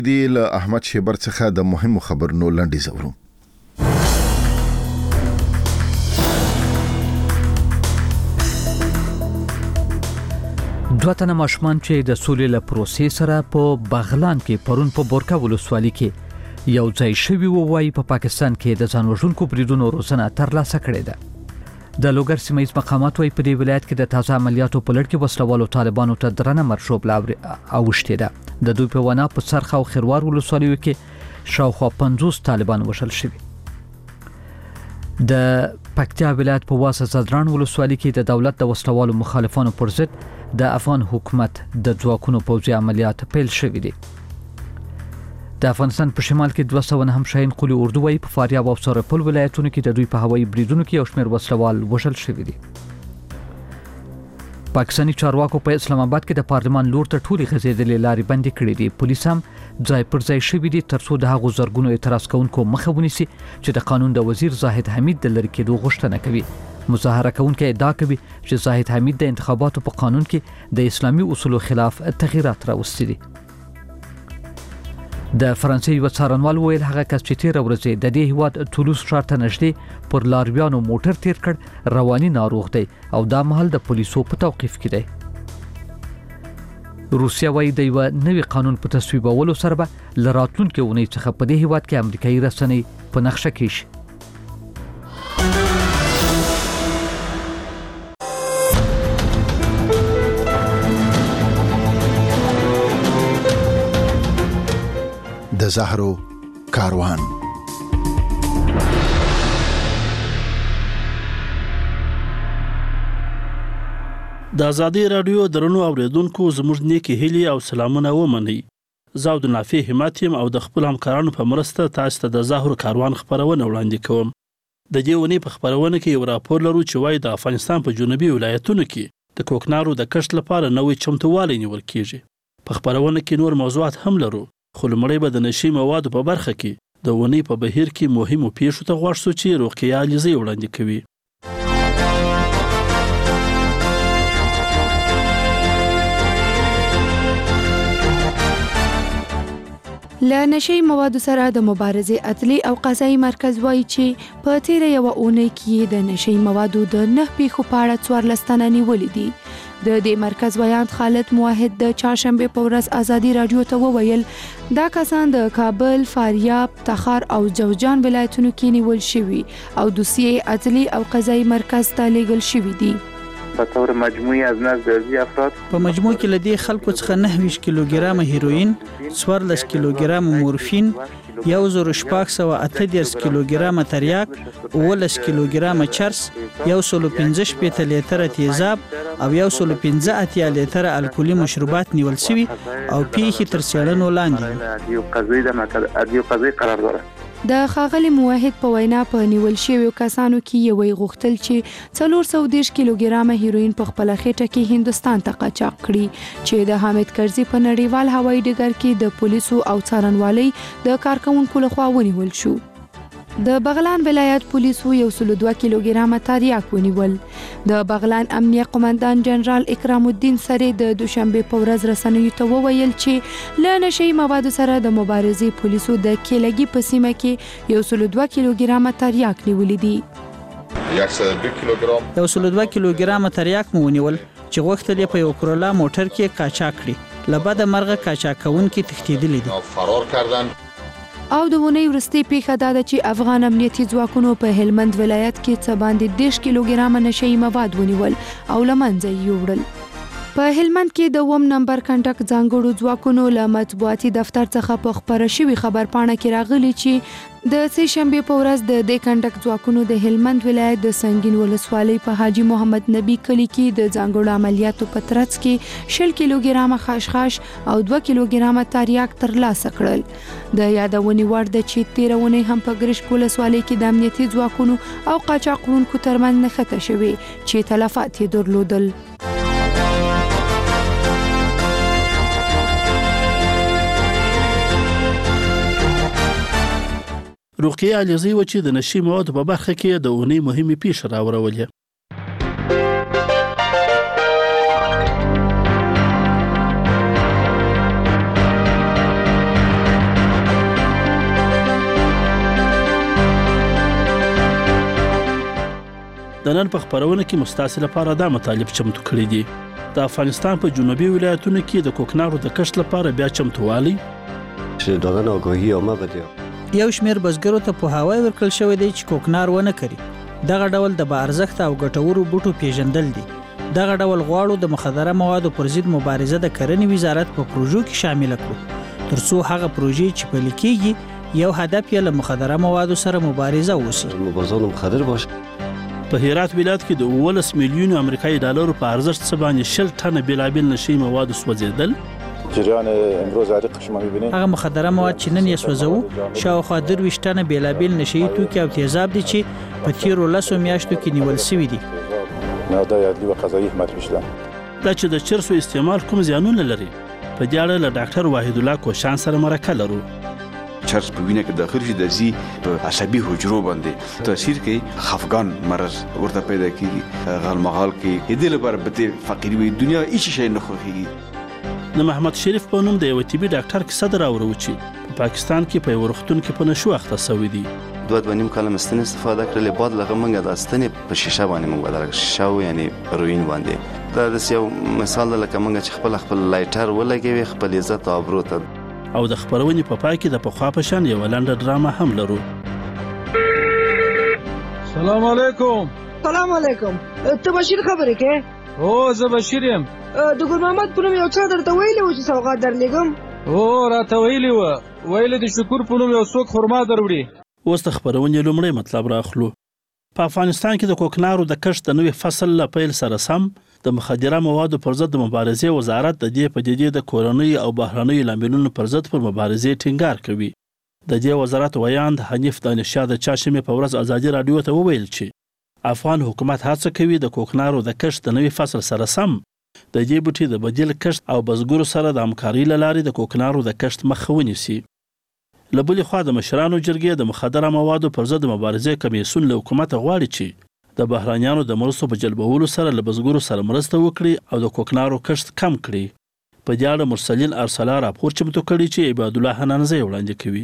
دی له احمد شیبر څخه د مهمو خبرونو لنډیز اورو. دوه تنه ماشومان چې د سولې له پروسې سره په بغلان کې پرون په بورکا ولسوالۍ کې یو ځای شوی وای په پاکستان کې د ځان وژونکو بریدونو روزنه ترلاسه کړې ده. د لوګر سیمه ییز مقامات وايي په دې ولایت کې د تازه عملیاتو په لړ کې وسلوالو طالبانو ته درنه مرشوب اوشته ده. د دوی په وینا په سرخ او خروار ولسوالیو کې شاوخوا 50 طالبان وشل شوي. د پکتیا ولایت په واسه زدران ولسوالۍ کې د دولت د وسلوالو مخالفانو پر ضد د افغان حکومت د ځواکونو پوځي عملیات پیل شوي دي. د افغانستان په شمال کې 200 هم شاهین قلی اردو وايي په فاریاب او سرپل ولایتونو کې د دوی په هوایي بریدونو کې یو شمېر وسلوال وژل شوي دي. پاکستاني چارواکو په اسلام آباد کې د پارلمان لور ته ټولي غځېدلې لارې بندي کړې دي. پولیس هم ځای پر ځای شوي دي ترڅو د هغو زرګونو اعتراض کوونکو مخه ونیسي چې د قانون د وزیر زاهد حمید د لرې کېدو غوښتنه کوي. مظاهره کوونکي ادعا کوي چې زاهد حمید د انتخاباتو په قانون کې د اسلامي اصولو خلاف تغییرات راوستي دي. د فرانسې یو څارنوال ویل هغه کس چې تیر ورځ د دې هیواد تولوز ښار ته نږدې پر لارویانو موټر تیر کړ رواني ناروغ دی او دا مهال د پولیسو په توقیف کې دی. روسیا وايي د یو نوي قانون په تصویبولو سره به لراتلونکو اونۍ څخه په دې هیواد کې امریکایي رسنۍ په نقشه کې شي. د زهرو کاروان. د ازادي رادیو درنو اوریدونکو زموږ نیکی هیلي او سلامونه ومنئ. زه د نافع همت یم او د خپل همکارانو په مرسته تاسو ته د زهرو کاروان خبرونه وړاندې کوم. د دې ونې په خبرونه کې یو راپور لرو چې وايي د افغانستان په جنوبي ولایتونو کې د کوکنارو د کښت لپاره نوې چمتووالی نیول کیږي. په خبرونه کې نور موضوعات هم لرو. خو لومړی به د نشي موادو په برخه کې د ونې په بهیر کې مهمو پیښو ته غوږ شو چې روغتیا علیزي وړاندې کوي. له نشي موادو سره د مبارزې عدلي او قضایي مرکز وایي چې په تیره یو اونۍ کې د نشي موادو د 9 پیښو په اړه 14 تنه نیولې دي. د دې مرکز ویاند خالد موحد د چهارشنبه په ورځ ازادي رادیو ته وویل دا کسان د کابل، فاریاب، تخار او جوزجان ولایتونو کې نیول شوي او دوسیې عدلي او قضایي مرکز ته لیږل شوي دي. په تور مجموعي ازناس ګرځي افراد په مجموع کې لدې خلکو څخه 9 کیلوګرام هیروین، 14 کیلوګرام مورفین، 1638 کیلوګرام تریاک، 11 کیلوګرام چرس، 115 لیتره تیزاب او 115 لیتره الکولي مشروبات نیول شوي او پیښې تر څېړنو لاندې دي. قرار داره. د ښاغلي موحد په وینا په نیول شویو کسانو کې یو غوښتل چې 430 کیلوګرام هیروین په خپل خېټه کې هندستان ته قاچاق کړي چې د حامد کرزي په نړیوال هوایي ډګر کې د پولیسو او څارنوالۍ د کارکونکو لخوا ونیول شو. د بغلان ولایت پولیسو 102 کیلوګرام تریاک ونیول. د بغلان امنیه قومندان جنرال اکرام الدین سره د دوشنبه په ورځ رسنیو ته وویل چې له نشي موادو سره د مبارزې پولیسو د کېلګي په سیمه کې 102 کیلوګرام تریاک نیولې دي. 102 کیلوګرام تریاک مو ونیول چې غوښتل یې په یو کرولا موټر کې قاچاق کړي. لبد مرغه قاچاقونکي تښتېدلي دي فرار کردن. او د ونې ورستي پیښه دا ده چې افغان امنیتي ځواکونو په هلمند ولایت کې څه باندې 10 کیلوګرام نشي مواد ونیول او له منځه یې یوړل. په هلمند کې د 1 نمبر کنټک ځانګړو ځواکونو له مطبوعاتي دفتر څخه په خبره شوی خبرپاڼه کې راغلي چې د سه شنبه په ورځ د کنټک ځواکونو د هلمند ولایت د سنگین ولسوالۍ په حاجی محمد نبی کلی کې د ځانګړو عملیاتو په ترڅ کې 20 کیلوګرام خاشخاش او 2 کیلوګرام تریاک ترلاسه کړل. د یادونې وړ ده چې 13 ونې هم په ګرشک ولسوالۍ کې د امنیتي ځواکونو او قاچاقونکو ترمنځ نښته شوې چې تلفات یې درلودل. روغتیا علیزي و چې د نشي موادو په برخه کې د اونۍ مهمه پیښه راوړولې. د نن په خپرونه کې مستاسې لپاره دا مطالب چمتو کړي دي. د افغانستان په جنوبي ولایتونو کې د کوکنارو د کښت لپاره بیا چمتووالی چې دغه آگاهی عامه بده. یو شمېر بزګرو ته پوهاوی ورکړل شوی دی چې کوکنار ونه کړي. دغه ډول د با ارزښت او ګټورو بوټو پیژندل دي. دغه ډول غواړو د مخدره موادو پر ضد مبارزه د کرنې وزارت په پروژو کې شامل کړو ترڅو هغه پروژې چې پلي کېږي یو هدف یې له مخدره موادو سره مبارزه وشي. مبارزان مخدر باشه. په هرات ولایت کې د 18 میلیون امریکایي ډالرو په ارزښت څه باندې 10 ټنه بېلابېل نشي مواد سوځېدل. جریان امروز عریق شما می‌بینید هغه مخدره مواد چې نن یې سوځو شاوخوا 23 ټنه بېلابېل نشي توکي او تیزاب دي چې په تیرو 10 میاشتو کې نیول شوي دي. نهادهای عدلی و قضایی حمایت می‌شدن. دا چې د چرسو استعمال کوم زیانونه لري په دې اړه له ډاکټر وحید الله کوشان سره مرکه لرو. چرس په وینه کې داخل شي د زی په عصبي حجرو باندې تاثیر کوي. خفګان مرض ورته پیدا کیږي. غالمغال کې دې لپاره به فقیر وي دنیا هیڅ شي نه خوښيږي. د محمد شریف په نوم د یو طبي ډاکټر کیسه دراوړو چې په پاکستان کې په ورختون کې په نشو اخته شوی دی. 2.5 کاله مستن استفاده کړل بعد لغه منګه د استنې په شیشه باندې منګه درک شاو یعنی هروین باندې دا د یو مثال لکه منګه چې خپل لایټر ولګوي خپل عزت او ابرو ته. او د خبرونې په پای کې د پخوا په شان یو لنډه ډرامه هم لرو. سلام علیکم. سلام علیکم. ته بشیر خبرې کې؟ او زه بشیر یم. د ګل محمد په نوم یو چا درته ویلی و چې سوغات درلېږم؟ او راته ویلي وه ویلې د شکور په نوم یو څوک خرما دروړي. اوس د خبرونې لومړی مطلب راخلو. په افغانستان کې د کوکنارو د کښت د نوي فصل له پیل سره سم د مخدره موادو پر ضد د مبارزې وزارت د دې پدیدې د کورنۍ او بهرنۍ لاملونو پر ضد پر مبارزې ټینګار کوي. د دې وزارت ویاند حنیف دانشاه د چاشمې په ورځ ازادي راډیو ته وویل چې افغان حکومت هڅه کوي د کوکنارو د کښت د نوي فصل سره سم د دې بوټي د بدیل کښت او بزګرو سره د همکارۍ له لارې د کوکنارو د کښت مخه ونیسي. له بلې خوا د مشرانو جرګې د مخدره موادو پر ضد مبارزې کمیسیون له حکومته غواړي چې د بهرانیانو د مرستو په جلبولو سره له بزګرو سره مرسته وکړي او د کوکنارو کښت کم کړي. په دې اړه مرسلین ارسلا راپور چمتو کړی چې عباد الله حنانزی وړاندې کوي.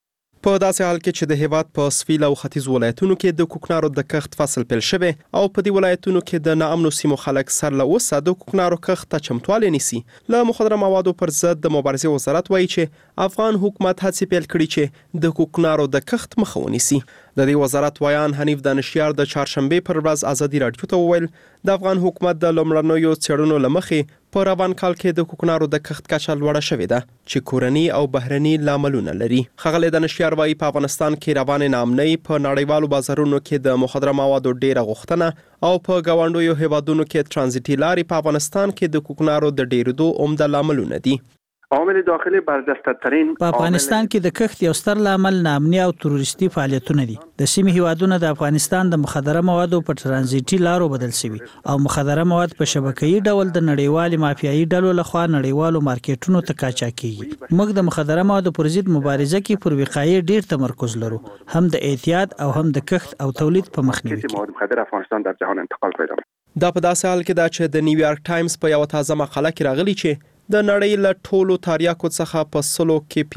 په داسې حال کې چې د هیواد په سویل او ختیځ ولایتونو کې د کوکنارو د کښت فصل پیل شوی او په دې ولایتونو کې د ناامنو سیمو خلک سر له اوسه د کوکنارو کښت ته چمتوالی نیسي. له مخدره موادو پر ضد د مبارزې وزارت وایي چې افغان حکومت هڅې پیل کړي چې د کوکنارو د کښت مخه ونیسي. د دې وزارت ویان حنیف دانشیار د چهارشنبې پر ورځ ازادي راډیو ته وویل د افغان حکومت د لومړنیو څېړنو له مخې په روان کال کې د کوکنارو د کښت کچه لوړه شوې ده چې کورني او بهرني لاملونه لري. ښاغلی دانشیار وایي په افغانستان کې روانې ناامنۍ په نړیوالو بازارونو کې د مخدره موادو ډیره غوښتنه او په ګاونډیو هیوادونو کې ترانزیتي لارې په افغانستان کې د کوکنارو د ډیرېدو عمده لاملونه دي. عوامل داخلي برجسته‌ترین په افغانستان کې د کښت یو ستر لامل ناامني او تروریستي فعالیتونه دي. د سیمې هیوادونه د افغانستان د مخدره موادو په ترانزیتي لارو بدل شوي او مخدره مواد په شبکه‌ایي ډول د نړیوالې مافیایي ډلو لخوا نړیوالو مارکیټونو ته قاچاقېږي. موږ د مخدره موادو پر ضد مبارزه کې پر وقایې ډیر تمرکز لرو، هم د احتیاط او هم د کښت او تولید په مخنیوي کې. مواد مخدر افغانستان در جهان انتقال پیدا کړ. دا په داسې حال کې ده چې د نیویارک ټایمز په یو تازه مقاله کې راغلي چې د نړۍ له ټولو تریاکو څخه په 100 کې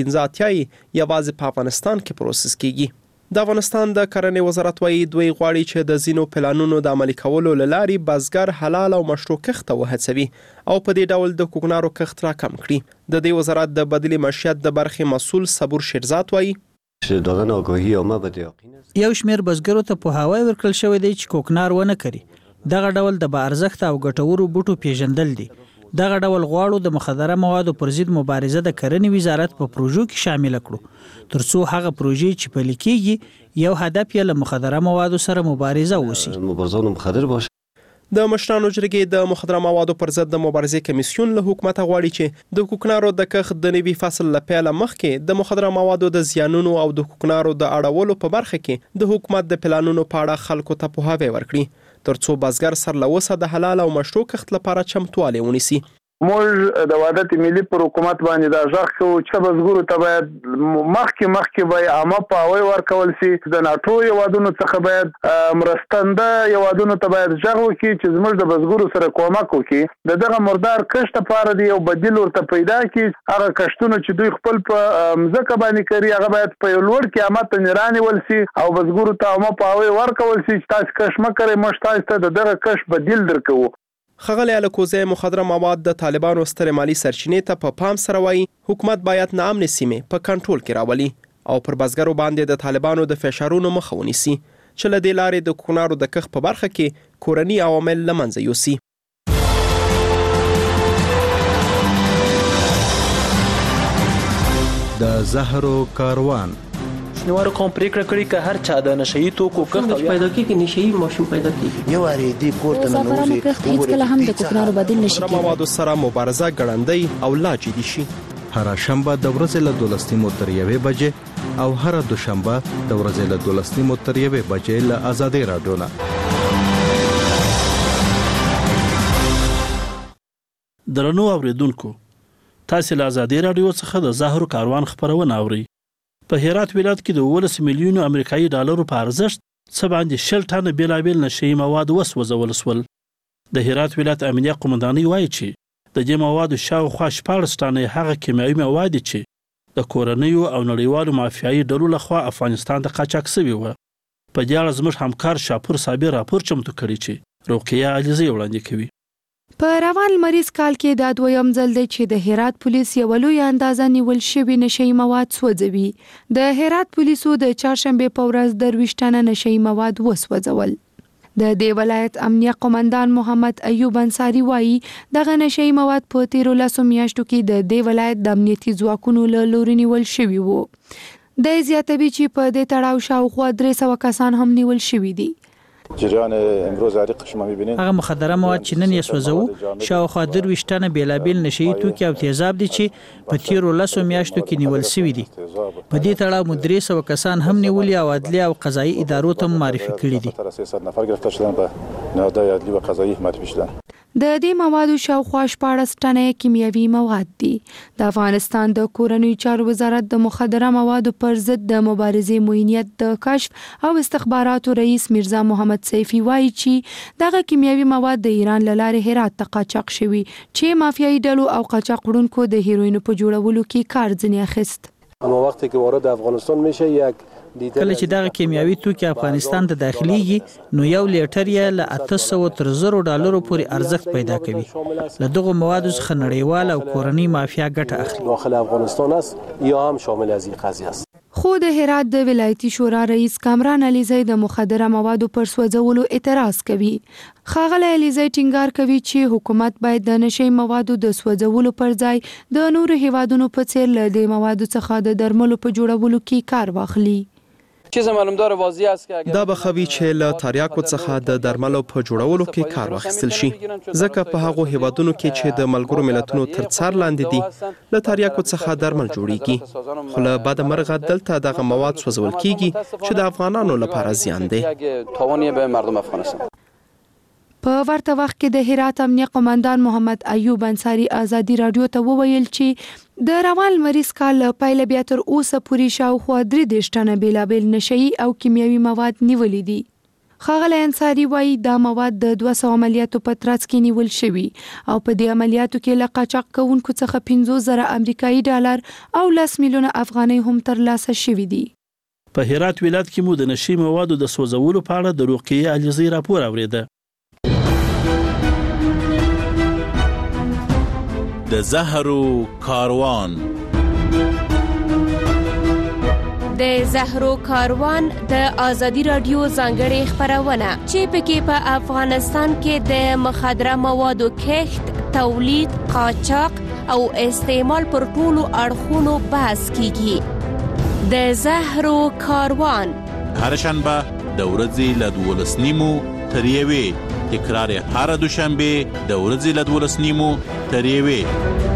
15 یوازې په افغانستان کې پروسس کیږي. د افغانستان د کرنې وزارت وایي دوی غواړي چې د ځینو پلانونو د عملي کولو له لارې بزګر حلال او مشروع کښت ته وهڅوي او په دې ډول د کوکنارو کښت را کم کړي. د دې وزارت د بدیل معیشت د برخې مسؤل صبور شیرزاد وایي چې دغه آگاهی عامه بده یقینا یو شمېر بزګرو ته پوهاوی ورکړل شوی دی چې کوکنار ونه کړي. دغه ډول د با ارزښت او ګټورو بوټو پیژندل دي. دغه ډول غواړو د مخدره موادو پر ضد مبارزه د کرنې وزارت په پروژو کې شامل کړو ترڅو هغه پروژې چې پلي کېږي یو هدف یې له مخدره موادو سره مبارزه وشي. مبارزان مخدر باشه. د مشرانو جرګې د مخدره موادو پر ضد د مبارزې کمیسیون له حکومت غواړي چې د کوکنارو د کښت د نوي فصل له پیله مخکې د مخدره موادو د زیانونو او د کوکنارو د اړولو په برخه کې د حکومت د پلانونو په اړه خلکو ته پوهاوی ورکړي ترڅو بزګر سر له اوسه د حلال او مشروع کښت لپاره چمتوالی ونیسي. موږ د وحدت ملي پر حکومت باندې دا ځخ کوو چې بزګرو ته باید مخکې به عامه پاوی ورکول شي د ناټو هیوادونو څخه باید مرستنده هیوادونو ته باید ځخ وکړي چې زموږ د بزګرو سره کومک وکړي د دغه مردار کښت لپاره دی یو بدیل ورته پیدا کړي هغه کښتونه چې دوی خپل په ځمکه باندې کوي هغه باید په یو لوړ قیمت نرانې ول شي او بزګرو ته عامه پاوی ورکول شي چې تاسو کښت مه کوئ موږ تاسو ته د دغه کښت بدیل درکوو. ښاغلی الکوزی مخدره مواد د طالبانو سترې مالي سرچینې ته په پام سره وایي حکومت باید ناامنې سیمې په کنټرول کې راولي او پر بزګرو باندې د طالبانو د فشارونو مخه ونیسي چې له دې لارې د کوکنارو د کښت په برخه کې کورني عوامل له منځه یوسي. د زهرو کاروان شنوارو قوم پریکړه کړې که هر چا د نشئی توکو کښت پیدا کیږي نشئی ماشوم پیدا کیږي یو اړې دی کوټه نوځي هیڅ کله هم د کوکنارو بدیل نشي کېدای. موادو سره مبارزه ګړندۍ او لا جدي شي. هر شنبه د ورځې له 12 تر 1 بجې او هر دوشنبه د ورځې له 12 تر 1 بجې له آزادۍ رادیو نه. درنو اوریدونکو تاسو له آزادۍ رادیو څخه د زهرو کاروان خبرونه اورئ. په هرات ولایت کې د 12 میلیونو امریکایي ډالرو په ارزښت څه باندې 10 ټنه بیلابیل نشئی مواد وسوځول شول. د هرات ولایت امنیه قومندانۍ وایي چې د دې موادو شاوخوا 14 ټنه هغه کیمیاوي مواد چې د کورنیو او نړیوالو مافیایي ډلو لخوا افغانستان ته قاچاق شوي وو. په دې اړه زموږ همکار شاپور صابر راپور چمتو کړی چې رقیه علیزی وړاندې کوي. په روان لمریز کال کې دا دویم ځل دی چې د هرات پولیس یو لوی اندازه نیول شوي نشئی مواد سوځوي. د هرات پولیسو د چهارشنبه په ورځ 23 ټنه نشئی مواد وسوځول. د دې ولایت امنیه قومندان محمد ایوب انصاری وایي دغه نشئی مواد په 13 میاشتو کې د دې ولایت د امنیتي ځواکونو له لوري نیول شوي وو. د زیاتوي چې په دې تړاو شاوخوا 300 کسان هم نیول شوي دي. جریان امروز عریق شما می‌بینید هغه مخدره مواد چې نن یې سوځو شاوخوا 23 ټنه بیلابیل نشئی توکي او تیزاب دي چې په 13 میاشتو کې نیول شوي دي. په دې تړاو مو 300 کسان هم نیولي او عدلي او قضایي ادارو ته معرفي کړي دي. 300 نفر گرفتار شدن به نهادهای عدلی و قضایی معرفی شدن. د دې موادو شاوخوا 14 ټنه کیمیاوي مواد دي. د افغانستان د کورنیو چارو وزارت د مخدره موادو پر ضد د مبارزې معینیت د کشف او استخباراتو رئیس میرزا محمد سیفی وایي چې دغه کیمیاوي مواد د ایران له لارې هرات ته قاچاق شوي چې مافیایي ډلو او قاچاق وړونکو د هیروینو په جوړولو کې کار ځنې اخیست. اما وقتی که وارد افغانستان میشه یک کله چې دغه کیمیاوي توکي افغانستان ته داخليږي نو یو لیټر یې له 800 تر 1000 ډالرو پورې ارزښت پیدا کوي. له دغه موادو څخه نړیوال او کورنی مافیا ګټه اخلي. داخل افغانستان است یا هم شامل از این قضیه است. خو د هرات د ولایتي شورا رئیس کامران علیزی د مخدره موادو پر سوځولو اعتراض کوي. ښاغلی علیزی ټینګار کوي چې حکومت باید د نشئی موادو د سوځولو پر ځای د نورو هیوادونو په څیر له دې موادو څخه د درملو په جوړولو کې کار واخلي. دا به خوي چې له تریاکو څخه د درملو په جوړولو کې کار واخیستل شي ځکه په هغو هیوادونو کې چې د ملګرو ملتونو تر څار لاندې دي له تریاکو څخه درمل جوړیږي خو له بده مرغه دلته دغه مواد سوځول کیږي چې د افغانانو لپاره زیان دی. په ورته وخت کې د هرات امنیه قومندان محمد ایوب انصاری آزادی رادیو ته وویل چې د روان لمریز کال پیل بیا تر اوسه پورې شاوخوا 3 ټنه بیلابیل نشئی او کیمیاوي مواد نیولې دي. ښاغلی انصاری وایي دا مواد د 200 عملیاتو په ترڅ کې نیول شوي او په دې عملیاتو کې له قاچاق کوونکو څخه 15,000 امریکایي ډالر او 10 میلیونه افغانۍ هم ترلاسه شوي دي. په هرات ولایت کې مو د نشئی موادو د سوځولو په اړه د رقیه علیزی راپور اوریده. د زهرو کاروان د زهرو کاروان د آزادی رادیو ځانګړې خبرونه چې پکې په افغانستان کې د مخدره موادو کښت، تولید، قاچاق او استعمال پر ټولو اړخونو بحث کیږي. د زهرو کاروان هر شنبه د ورځې له 12 تر 1 تکرار هر دوشنبه د ورځې له 12 تر 1.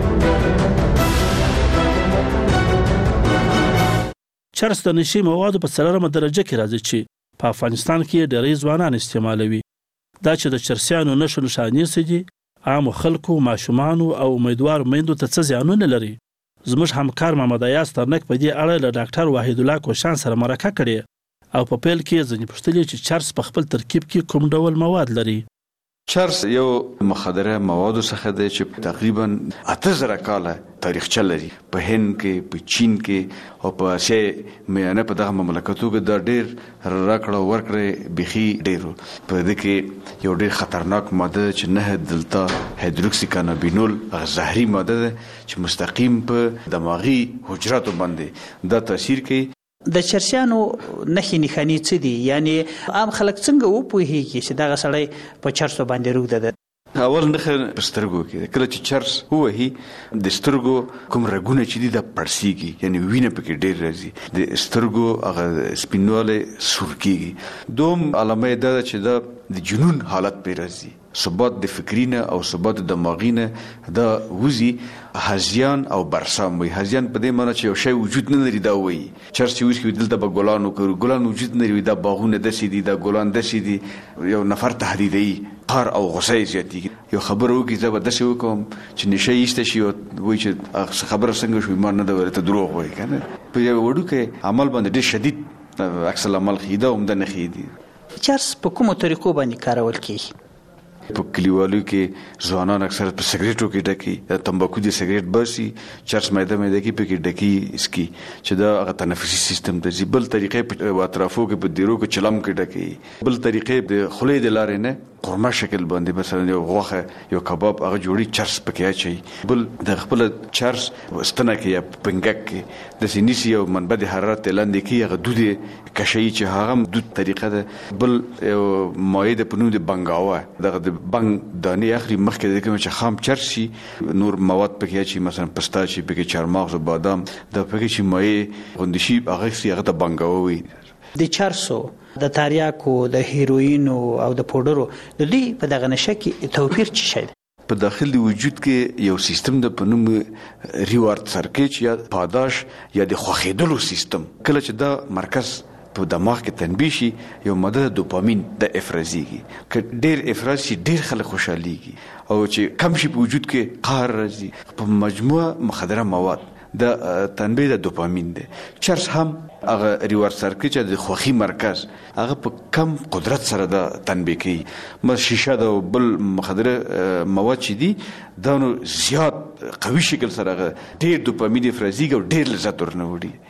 چرس د نشئی موادو په 4مه درجه کې راځي چې په افغانستان کې ډېری ځوانان استعمالوي. دا چې د چرسیانو نښو نښانې څه دي عام خلکو ماشومان او امیدوار میندو ته څه زیانونه لري. زموږ همکار محمد ایاز ترنک په دې اړه له ډاکټر وحید الله کوشان سره مرکه کړې او په پیل کې ځنې پوښتلې چې چرس په خپل ترکیب کې کوم ډول مواد لري. چرس یو مخدره موادو څخه دی چې تقریبا 8000 کاله تاریخچه لري. په هند کې، په چین کې او په اسیا میانه په دغه مملکتو کې دا ډېر راکړه ورکړه بيخي ډېرو. په دې کې یو ډېر خطرناک ماده چې نه دلتا هایدروکسی کانابینول زهري ماده ده چې مستقیم په دماغي حجراتو باندې دا تاثیر کوي. د چرسیانو نښې نښانې څه دي؟ یعنی عام خلک څنګه وپوهیږي چې دغه سړی په چرسو باندې روږدی ده؟ اول نښه په سترګو کې کله چې چرس ووهي د سترګو کوم رګونه چې دي دا پړسیږي، یعنی وینه پکې ډېر راځي، د سترګو هغه سپینواله سور کېږي. دوم علامه دا ده چې دا د جنون حالت پې راځي، ثبات د فکرینه او ثبات د دماغینه دا وزي. هزیان او برسام وي. هزیان په دې معنی چې یو شی وجود نه لري دا وایي. چرس چې وشي دلته به ګلان وکړو، ګلان وجود نه لري، دا باغونه داسې دي، دا ګلان داسې دي. یو نفر تهدیدوي، قهر او غصه زیاتېږي. یو خبره وکړي زه به داسې وکړم چې نشه ایسته شي او وایي چې خبره څنګه شوي ما نه ده ویلې ته دروغ وایي که نه. په یو وړوکی عمل باندې ډېر شدید عکس العمل ښیي. دا عمده نښې دي. چرس په کومو طریقو باندې کارول کېږي؟ په کلیوالو کې ځوانان اکثر په سګریټو کې ډکي، تمباکو د سګریټ باسي، چرس میده کې پکې ډکي اسکی چې دا هغه تنفسي سیستم ته ځي. بل طریقې په اطرافو کې په دیرو کې چلم کې ډکي. بل طریقې د خولې د لارې نه قورمه شکل باندې مثلا یو غوښه یو کباب هغه جوړي چرس پکې اچي. بل د خپل چرس ستنه کې یا پنګک کې د سینیسي او منبع د حرارت لاندې کې هغه دود کشي چې هغه دود طریقه ده. بل مایع د پنوم د بنګاوه دغه د بنګ دانې اخري مخکې د کوم چې خام چرس شي نور مواد پکې اچي، مثلا پستا چې پکې چارمغز او بادام د پکې چې مایع غوندشي هغه هغه د بنګاوه وي. د چرسو، د تریاکو، د هیروینو او د پودرو د دې په دغه نشه کې توپیر څه شي؟ په داخل د وجود کې یو سیستم د په نوم ریوارد سرکټ یا پاداش یا د خوښېدلو سیستم. کله چې دا مرکز په دماغ کې تنبیه شي یو ماده دوپامین د افرازيږي. که ډېر افراز شي ډېر خلک خوشحاليږي، او چې کم شي په وجود کې قهر راځي. په مجموعه مخدره مواد د تنبیه د دوپامین دی. چرس هم هغه ریوارد سرکټ د خوښي مرکز هغه په کم قدرت سره د تنبیه کوي. ما شیشه د بل مخدره مواد چې دي دا نو زیات قوي شکل سره ډېر دوپامین افرازيږي او ډېر لذت ورنه وړي.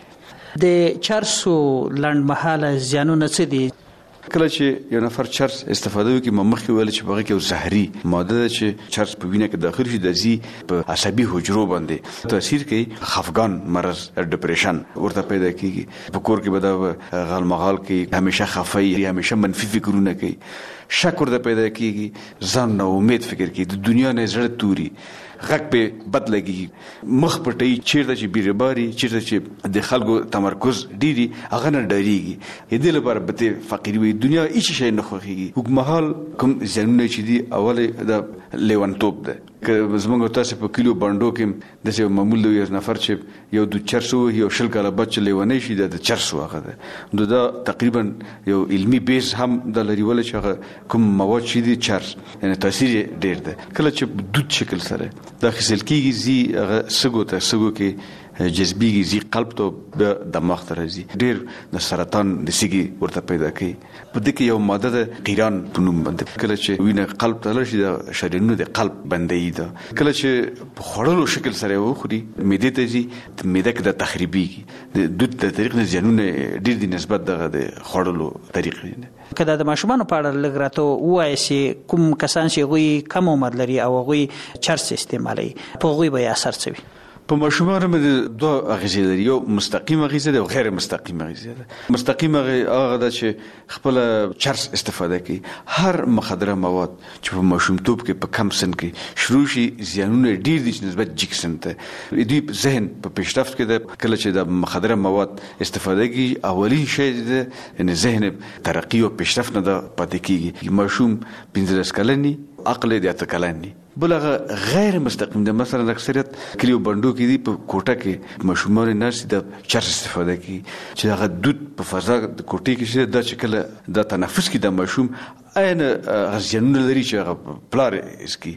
د چرسو لنډمهاله زیانونه څه دي؟ کله چې یو نفر چرس استفاده وکړي ما مخکې ویل چې هغه کې یو زهري ماده ده چې چرس په وینه کې داخل شي د ځي په عصبي حجرو باندې تاثیر کوي. خفګان مرض ډیپریشن ورته پیدا کیږي. په کور کې به دا غالمغال کوي، همیشه خفای، همیشه منفي فکرونه کوي، شک ورته پیدا کیږي، ځان نه امید فکر کوي، د دنیا نه زړه توري، غږ په بد لګي، مخ پټي، چیرته چې بیرباري، چیرته چې د خلکو تمرکز ډیری هغه نه ډاریږي. دې لپاره به فقیر وي دنیا هیڅ شي نه خوخيږي. حکومحال کوم ځانونه چې دي اوله د لیوانتوب ده. که زمونږ تاسو په کلیو باندې کې د یو معمول یو نفر چې یو د چرسو یو شل کاله بچ لیونی شي د چرسو هغه ده. دا تقریبا یو علمي بیس هم د لري ول چې هغه کوم مواد چې دي چرس یعنی تاثیر ډیر ده. کله چې دود شکل سره دا خسل کیږي زی هغه سګو ته سګو کې جذبيږي، زی قلب ته د دماغ ته راځي، ډیر د سرطان د سګي ورته پیدا کوي. په دې کې یو ماده د قیران په نوم باندې کله چې وینه قلب ته لشي د شریانونو د قلب بندي ده. کله چې په خړلو شکل سره وخوري معده ته ځي، معده کې د تخریبيږي. د دود د طریق نه ځانونه ډیر د نسبت دغه د خړلو طریق نه. کله د ماشومان په اړه لږ راته وایي چې کوم کسان چې غوي کم عمر لري او غوي چرس استعمالي په غوي به اثر څه وي؟ په ماشومان باندې دوه اغیزې لري، یو مستقیم اغیزه ده او غیر مستقیم اغیزه ده. مستقیم هغه ده چې خپل چرس استفاده کوي. هر مخدره مواد چې په ماشومتوب کې په کم سن کې شروع شي زیانونه ډیر دي نسبت جګ سن ته. دوی ذهن په پیشرفت کې ده. کله چې د مخدره مواد استفاده کوي اولین شی ده ان ذهن ترقی او پیشرفت نه ده پاتې کیږي. ماشوم 15 کلنی عقل دې اتکلنی. بلغه غیر مستقیم ده. مثلا اکثریت کلیو بندو کې دي په کوټه کې ماشومان نرس د چرس استفاده کوي چې هغه دود په فضا د کوټې کې شي د شکل د تنفس کې د ماشوم عین غزيانونه لري چې هغه پلار اسکی.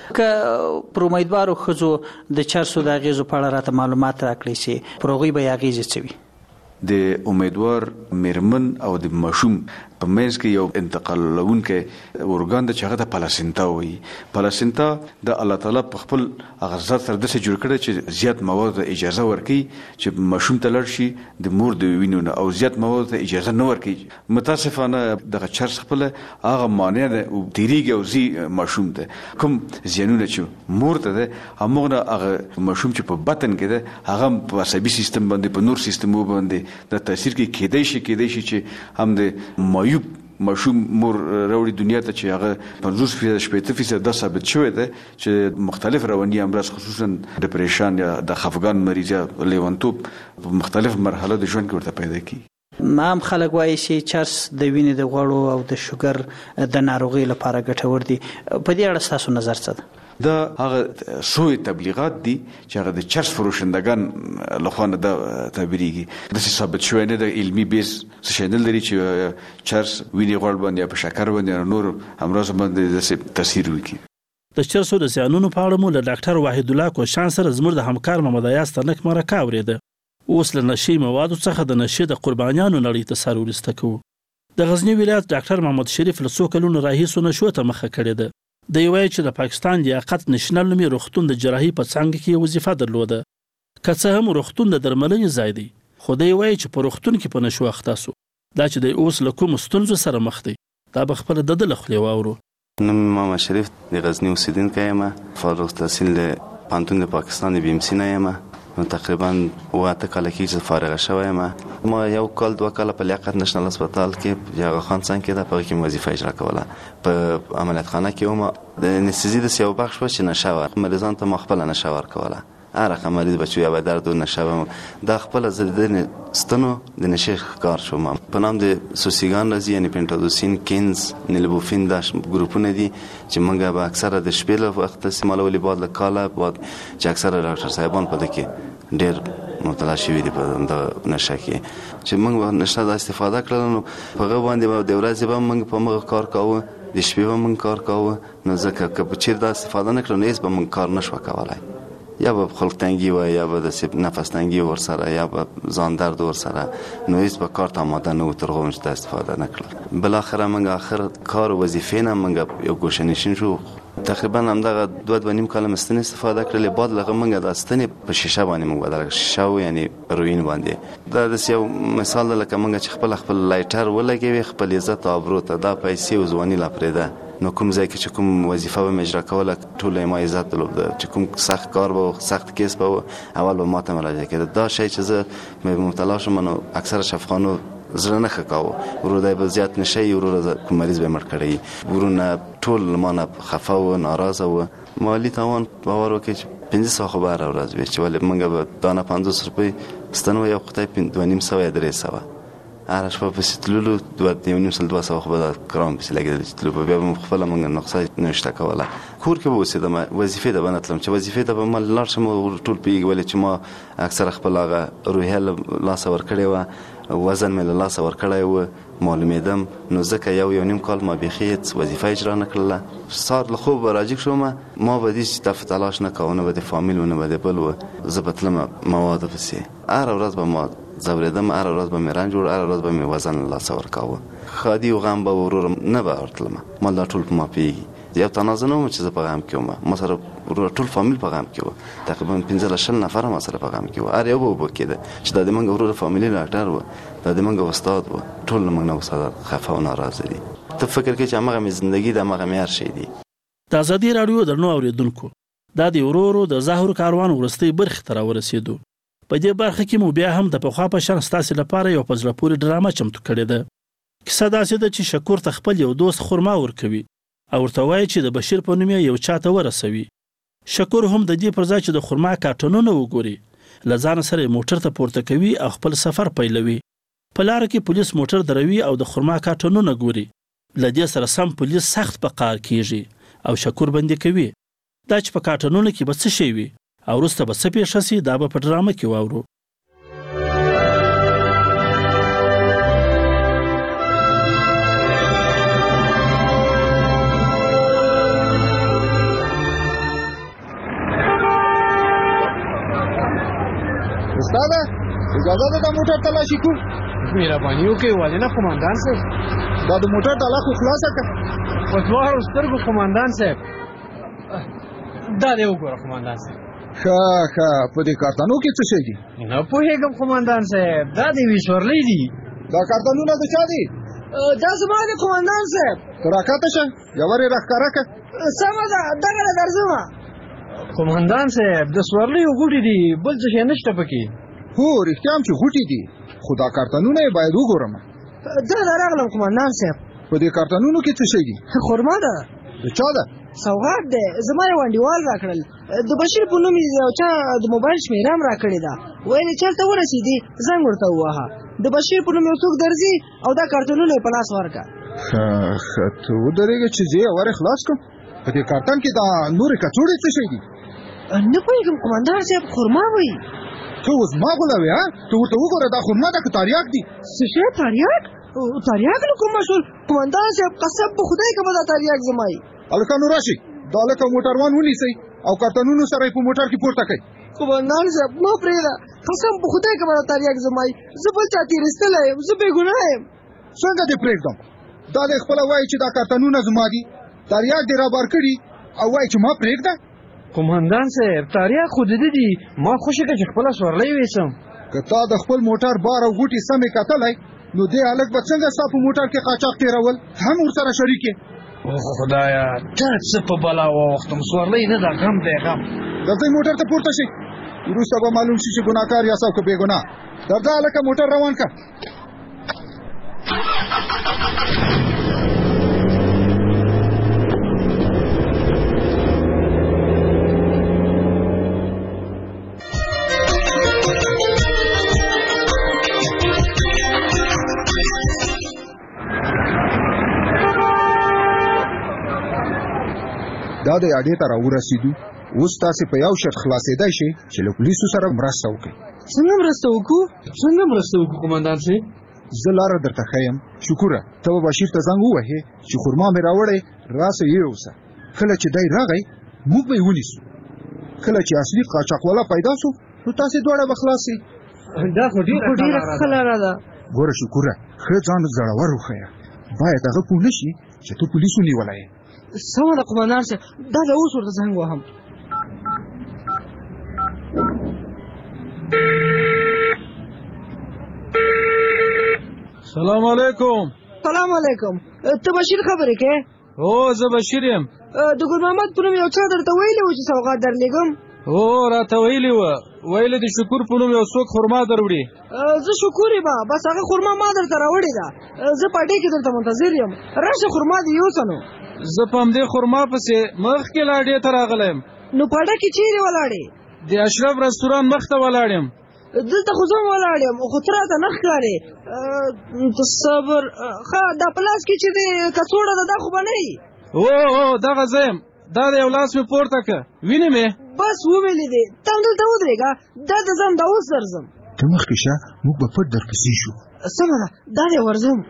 که پر امیدوارو ښځو د چرسو د اغیزو په اړه راته معلومات راکړئ چې پر هغوی به یې اغیزې څه وي؟ د امیدوار میرمن او د ماشوم په منځ کې یو انتقالونکی ارګان د چې هغه ته پلاسینتا وایي. پلاسینتا د الله تعالی په خپل هغه ذات سره داسې جوړ کړی چې زیات مواد ته اجازه ورکوي چې ماشوم ته لاړ شي د مور د وینو نه، او زیات مواد ته اجازه نه ورکوي. متاسفانه دغه چرس خپله هغه مانع ده او تیریږي او ځي ماشوم ته کوم زیانونه چې مور ته ده همغه نه هغه ماشوم چې په بطن کې ده هغه په عصبي سیستم باندې په نور سیستمو باندې د تاثیر کې کېدای شي چې هم د معیوب ماشوم مور راوړي دنیا ته چې هغه 50% دا ثابت شوی ده چې مختلف رواني امراض خصوصا ډپریشن یا د خفګان مرض یا لیونتوب په مختلف مرحله د ژوند کې ورته پیدا کیږي. عام خلک وایي چې چرس د وینې د غوړو او د شوګر د ناروغۍ لپاره ګټور دي. په دې اړه ستاسو نظر څه ده؟ دا هغه سوء تبلیغات دي چې هغه د چرس فروشندگان لخوا نه دا تعبیریږي. داسې ثابت شوی نه د علمي بیس څه شی نه لري چې چرس وینې غوړ باندې یا په شکر باندې نور امراض باندې داسې تاثیر وکړي. د چرسو د زیانونو په اړه مو له ډاکټر وحید الله کوشان سره زموږ د همکار محمد ایاز ترنک مرکه اورېده. اوس له نشي موادو څخه د نشي د قربانیانو نړۍ ته سر ورسته کوو. د غزنی ولایت ډاکټر محمد شریف له څو کلونو راهیسې نشو ته مخه کړې ده. د یوه چې د پاکستان لیاقت نشنل نومي روغتون د جراحي په څانګه کې وظیفه درلوده. که څه هم روغتون د درملنې ځای دی، خو دی وایي چې په روغتون کې په نشو اخته سو. دا چې د اوس له کومو ستونزو سره مخ دی دا به خپله د ده له خولې واورو. نوم محمد شریف د غزني اوسیدونکی یم، فارغ التحصیل د پوهنتون د پاکستان د بي ام سي نه یم. تقریبا 8 کاله کېږي چې فارغه شوی یم. ما یو کال 2 کاله په لیاقت نشنل هسپتال کې یاغه خان څنګ کې د په کې وظیفه اجرا کوله. په عملیات خانه کې وم د انستزي د یو بخش و چې نشه ور مریضان ته مخبل نشه ور کوله. هر رقم مریض بچو یا به درد و نشه دا خپل زدن ستنو د نشه کار شوم. په نام د سوسیګان راځي یعنی پنټادوسین کینز نیلبوفین دا ګروپونه دي چې موږ به اکثره د شپې له وخت استعمالولي بعد له کاله بعد چې اکثره ډاکټر صاحبان په دکې ډېر مبتلا شوي دي په د نشه کې چې موږ نشه د استفاده کړل. نو په هغه باندې د ورځې به موږ په موږ کار کوو، د شپې به موږ کار کوو. نو ځکه که په چیر دا استفاده نه کړو نو هېڅ به موږ کار نشو کولی. یا به خلق تنگی و یا به نفس تنگی ورسره یا به ځان درد ورسره، نو هیڅ به کار ته آماده نه و تر هغو چې استفاده نکړل. بالاخره موږ آخر کار و وظیفې نه موږ یو ګوشه نشین شو. تقریبا همدغه 2.5 کاله مستنې استفاده کړلې. بعد له هغه موږ د ستنې په شیشه باندې موږ بدله کړه. شیشه و یعنی روین باندې. دا داسې یو مثال ده لکه موږ چې خپل لایټر ولګوي خپل عزت او ابرو ته دا پیسې او ځواني لا پرېږده. نو کوم ځای کې چې کوم وظیفه به مې اجرا کوله ټوله ما عزت درلوده چې کوم سخت کار به سخت کیس به اول به ما ته مراجعه کېده. دا شی چې زه مبتلا شوم نو اکثره شفقانو زړه نه ښه کاوه. ورور به زیات نشي، ورور کوم مریض به مړ کړی. ورونه ټول ما نه خفه و ناراضه و. مالی تاوان باور وکړي چې 500 خو به هره ورځ وي چې ولې موږ به دانه 50 روپۍ ستن و یو خدای 2.5 یا 300 هر شپه پسې تللو 2.5 خو به کرام پسې لګېدل چې تلو بیا به خپله موږ نقصه نشته کوله. کور کې به اوسېدم، وظیفې ته به نه تلم چې وظیفې ته به ما لاړ شم ټول پوهېږي ولې چې ما اکثره خپل هغه روحیه له لاسه ورکړې وه، وزن مې له لاسه ورکړی و، معلومېدم. نو ځکه 1.5 کال ما بیخي هېڅ وظیفه اجرا نه کړله. سهار له خوب به راجګ شوم ما به دې چې تلاش نه کوه، نه به د فامیل و نه به د بل و. زه به تلم موادو پسې هره ورځ به ما زوریدم، هر ورځ به مې رنج جوړ، هر ورځ به مې وزن له لاسه ورکاوه. خادي او غم به ورور نه به ورتلم. ما دا ټول په ما پوهېږي. یو تنازه نه وم چې زه په غم کې وم. ما سره ورور ټول فامیل په غم کې و. تقریبا 15-20 نفره ما سره په غم کې و. هر یو به اوبه کېده چې دا د موږ ورور فامیلي ډاکټر و، دا د موږ استاد و. ټول له موږ نه استاد خفه او ناراضه دي. ته فکر کوې چې همغه مې زندګي ده، همغه مې هر شی دي. د ازادي راډیو درنو اورېدونکو، دا د ورورو د زهرو کاروان وروستۍ برخې ته راورسېدو. په دې برخه کې مو بیا هم د پخوا په شان ستاسې لپاره یو په زړه پورې ډرامه چمتو کړې ده. کیسه داسې ده چې شکور ته خپل یو دوست خرما ورکوي او ورته وایي چې د بشیر په نوم یو چا ته ورسوي. شکور هم د دې پر ځای چې د خرما کارټونونه وګوري له ځان سره موټر ته پورته کوي او خپل سفر پیلوي. په لاره کې پولیس موټر دروي او د خرما کارټونونه ګوري. له دې سره سم پولیس سخت په قار کېږي او شکور بندي کوي. دا چې په کارټونونه کې به څه شی وي او وروسته به څه پیښه سي دا به په ډرامه کې واورو. راځه د موټر تلاشي کو. مهرباني وکړئ ولې قومندان صاحب. دا د موټر تالا خو خلاصه کړه. په دواړو سترګو قومندان صاحب. دا دی وګوره قومندان صاحب. ښه په دې کارتانو کې څه شي دي؟ نه پوهېږم قومندان صاحب. دا د یوې سورلۍ دي. دا کارتانونه د چا دي؟ دا زما دی قومندان صاحب. ته راکاته شه یوارې راښکاره کړه. سمه ده دغه نه درځمه. قومندان صاحب د سورلیو غوټې دي بل څه شی نشته پکې. هو رښتیا هم چې غوټې دي خو دا کارتانونه یې باید وګورم. دا راغلم قومندان صاحب. په دې کارتانونو کې څه شی دي؟ خرما ده. د چا ده؟ سوغات دی. زما یو انډیوال راکړل. د بشیر په نوم یو چا د موبایل شمېره هم راکړې ده. ویل چېرته ورسېدې زنګ ورته ووهه. د بشیر په نوم یو څوک درځي او دا کارتونونه یې په لاس ورکړه. ښه ته ودرېږه چې زه یې اورې خلاص کړم. په دې کارتن کې دا نورې کڅوړې څه شی دي؟ نه پوهېږم قومندان صاحب. خرما وایي. ته اوس ما غولوې ها؟ ته ورته وګوره دا خرما ده که تریاک دي؟ څه شی تریاک؟ تریاک له کومه شول؟ قومندان صاحب قسم په خدای که به دا تریاک زما یي. هلکانو راشئ دا هلک او موټروان ونیسئ او کارتنونو سره یې په موټر کې پورته کړئ. قومندان صاحب مه پرېږده. قسم په خدای که به دا تریاک زما یي. زه بل چا تېرېستلی یم. زه بېګناه یم. څنګه دې پرېږدم؟ دا دې خپله وایي چې دا کارتنونه زما دي. تریاک دې رابار کړي او وایي چې ما پرېږده. قومندان صاحب تریاک خو د ده دي. ما خوښه کړه چې خپله سورلۍ ویسم. که تا د خپل موټر بار او غوټې سمې کتلی نو دې هلک به څنګه ستا په موټر کې قاچاق تېرول هم ورسره شریک یې. خدایا ته څه په بلا واوښتم. سورلۍ نه ده غم دی غم. درځئ موټر ته پورته شئ. وروسته به معلوم شي چې ګناهکار یاست او که بېګناه. درځه هلکه موټر روان کړه. دا د اډې ته راورسېدو. اوس تاسې په یو شرط خلاصېدای شئ چې له پولیسو سره مرسته وکړئ. څنګه مرسته وکړو؟ څنګه مرسته وکړو قومندان صاحب؟ زه لاره درته ښیم. شکوره ته به بشیر ته زنګ ووهې چې خرما مې راوړی راسه یوسه. کله چې دی راغی موږ به یې ونیسو. کله چې اصلي قاچاقوالا پیدا سو نو تاسې دواړه به خلاص شئ. دا خو ډېره ښه لاره ده. ګوره شکوره ښه ځان زړور وښیه. باید هغه پوه نه شي چې ته پولیسو نیولی یې. سمه ده قومندان صاحب. دا د اوس ورته زنګ وهم. سلام علیکم. سلام علیکم. ته بشیر خبرې کوې؟ هو زه بشیر یم. د ګل محمد په نوم یو چا درته ویلي و چې سوغات درلېږم؟ هو راته ویلي وه. ویلې د شکور په نوم یو څوک خرما دروړي. زه شکور یم. بس هغه خرما ما درته راوړې ده. زه په اډې کې درته منتظر یم. راشه خرما دې یوسه نو. زه په همدې خرما پسې مخکې لا اډې ته راغلی یم. نو په اډه کې چیرې ولاړې؟ د اشرف رستوران مخ ته ولاړ یم. دلته خو زه هم ولاړ یم خو ته راته نه ښکارې. د صبر ښه دا په لاس کې چې د کڅوړه ده دا خو به نه وي. هو دغه زه یم. دا د یو لاس مې پورته که وینې مې. بس وویلې دې. ته همدلته ودرېږه. دا د ځم دا اوس درځم. ته مخکې شه موږ به پټ درپسې شو. سمه ده دا دی ورځم.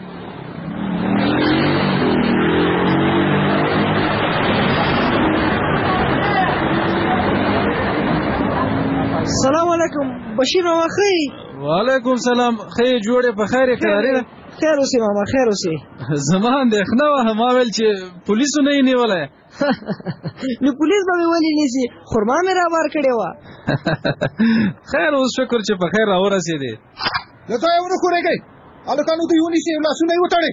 سلام علیکم بشیر ماما ښه یې؟ وعلیکم سلام. ښه یې جوړې په خیر یې کراري ده؟ خیر اوسې ماما خیر اوسې. زما اندېښنه وه ما ویل چې پولیسو نه یې نیولی. نو پولیس به مې ولې نیسي؟ خرما مې رابار کړې وه. خیر اوس شکر چې په خیر راورسېدې. له ځایه ونه ښورېږئ. هلکانو دوی ونیسئ او لاسونه یې وتړئ.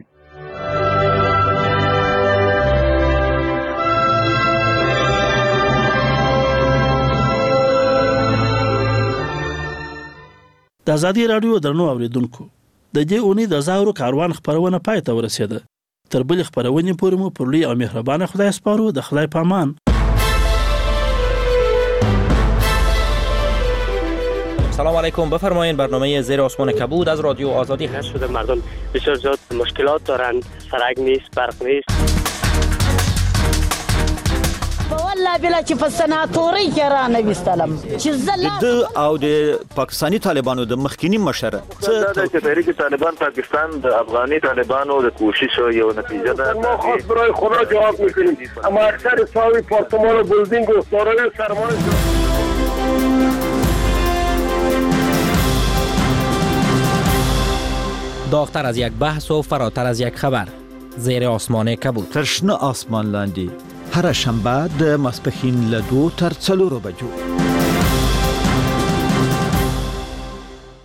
د ازادي راډیو درنو اوریدونکو د دې اونۍ د زهرو کاروان خبرونه پای ته ورسېده. تر بلې خبرونې پورې مو پر لوی او مهربانه خدای سپارو. د خدای په امان. سلام علیکم. بفرمایید برنامه زیر آسمان کبود از رادیو آزادی هست. شده مردم بسیار زیاد مشکلات دارند. سرک نیست، برق نیست. والله بلا چې په سناتوري کې را نه وستلم چې د او د پاکستانی طالبانو د مخکینی مشر دا چې تحریک طالبان پاکستان د افغاني طالبانو د کوشش یو نتیجه ده. ما خاص برای خدا جواب میکنیم. اما اکثر ساوی پارتمان و بلدینگ و سارای سرمایه داغتر از یک بحث و فراتر از یک خبر. زیر آسمان کبود. تر شنه آسمان لاندې هر شنبه د ماسپښین له 2 تر 4 بجو